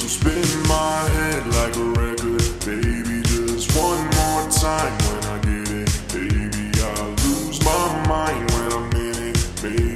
spin my head like a record, baby. Just one more time when I get it, baby. I lose my mind when I'm in it, baby.